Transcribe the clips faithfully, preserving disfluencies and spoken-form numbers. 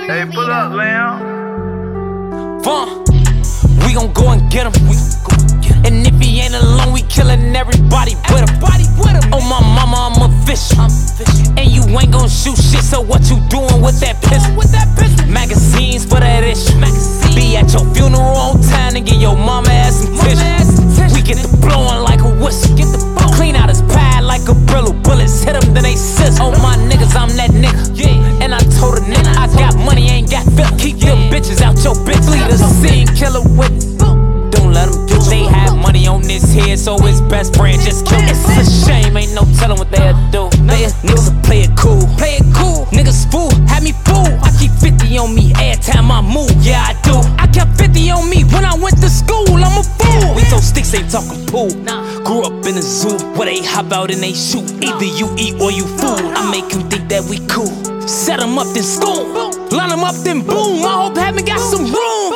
Hey, pull up, Lamb. Vaughn, we gon' go and get him. And if he ain't alone, we killin' everybody with him. Oh my mama, I'm a fish. And you ain't gon' shoot shit, so what you doing with that pistol? Magazines for that issue. Be at your funeral on time and get your mama ass some tissue. We get the blowin' like a whistle. Clean out his pad like a Brillo. Bullets hit him, then they sizzle. Oh my niggas, I'm that nigga. And I told a nigga, I got money, ain't got film. Keep your bitches out your bitch. Lead a scene, killer witness. Don't let them get. They have money on this head, so his best friend just killed. It's a shame, ain't no telling what they'll do. They niggas will play it cool, play it cool. Niggas fool, had me fool. I keep fifty on me every time I move. Yeah, I do. I kept fifty on me when I went to school. I'm a fool. We throw sticks, ain't talking pool. Grew up in a zoo where they hop out and they shoot. Either you eat or you fool. I make him think that we cool. Set him up, then school. Line him up, then boom. I hope heaven got some room.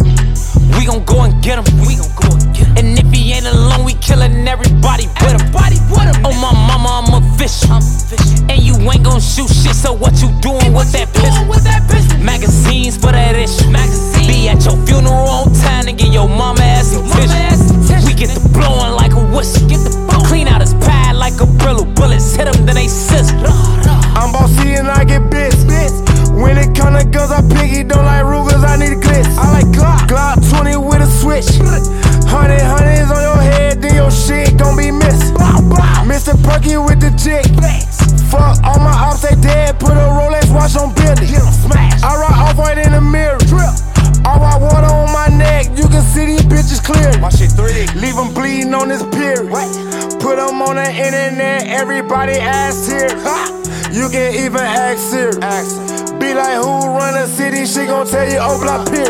We gon' go and get him. We gon' go and get him. And if he ain't alone, we killin' everybody with him. Oh my mama, I'm a fish. And you ain't gon' shoot shit, so what you doing with that pistol? Magazines for that issue. Be at your funeral on time and get your mama ass some tissue. We get the blowin' like a whistle. Clean out his pad like a Brillo. Bullets hit him, then they sizzle. I'm bossy and I get bits. When it come to guns, I piggy. Don't like Rugers, I need a glitz. I like Glock. Glock twenty with a switch. Hundred hundreds on your head, then your shit gon' be missing. Mister Perky with the jig. Fuck all my ops, they dead. Put a Rolex watch on Billy. I rock off white in the mirror. I rock water on my neck. You can see these bitches clear. My shit three D. Leave them bleeding on this period. Put them on the internet. Everybody ass here. You can even ask Siri. Be like, who run the city? She gon' tell you, oh, block period.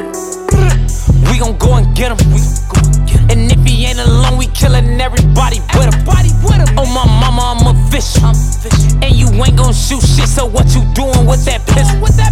We gon' go and get him. And if he ain't alone, we killin' everybody with him. Oh my mama, I'm a fish. And you ain't gon' shoot shit, so what you doing with that pistol?